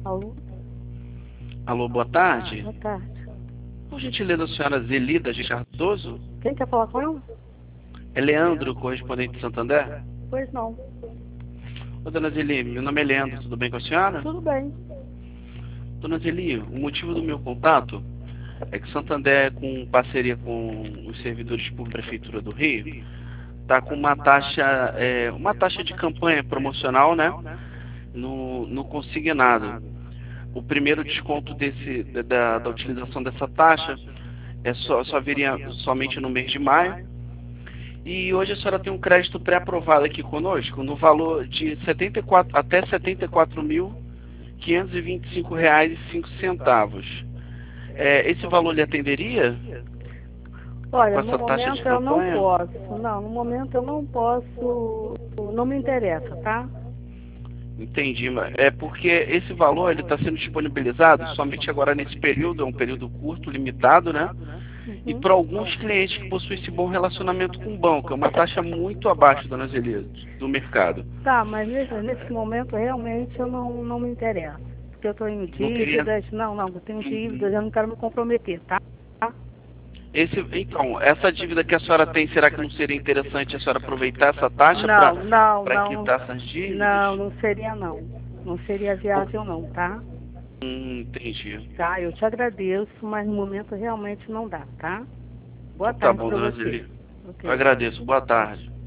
Alô? Alô, boa tarde. Boa tarde. Por gentileza, a senhora Zelida de Cardoso? Quem quer falar com ela? É Leandro, correspondente de Santander? Pois não. Ô, dona Zeli, meu nome é Leandro, tudo bem com a senhora? Tudo bem. Dona Zeli, o motivo do meu contato é que Santander, com parceria com os servidores públicos da Prefeitura do Rio, está com uma taxa de campanha promocional, né, no consignado. O primeiro desconto da utilização dessa taxa só viria somente no mês de maio. E hoje a senhora tem um crédito pré-aprovado aqui conosco no valor de até R$ 74.525,05. Esse valor lhe atenderia com Olha, no essa taxa de momento eu não campanha? posso. Não, no momento eu não posso. Não me interessa, tá? Entendi, mas é porque esse valor ele está sendo disponibilizado somente agora nesse período, é um período curto, limitado, né? E Uhum. para alguns clientes que possuem esse bom relacionamento com o banco, é uma taxa muito abaixo, dona Zelida, do mercado. Tá, mas nesse momento realmente eu não me interesso. Porque eu estou em Não teria. dívidas. Não, eu tenho dívidas, Uhum. eu não quero me comprometer, tá? Então, essa dívida que a senhora tem, será que não seria interessante a senhora aproveitar essa taxa para quitar essas dívidas? Não seria não. Não seria Por- viável não, tá? Entendi. Tá, eu te agradeço, mas no momento realmente não dá, tá? Boa Então tá tarde bom, para dona você. Zeli. Eu Ok. agradeço. Boa tarde.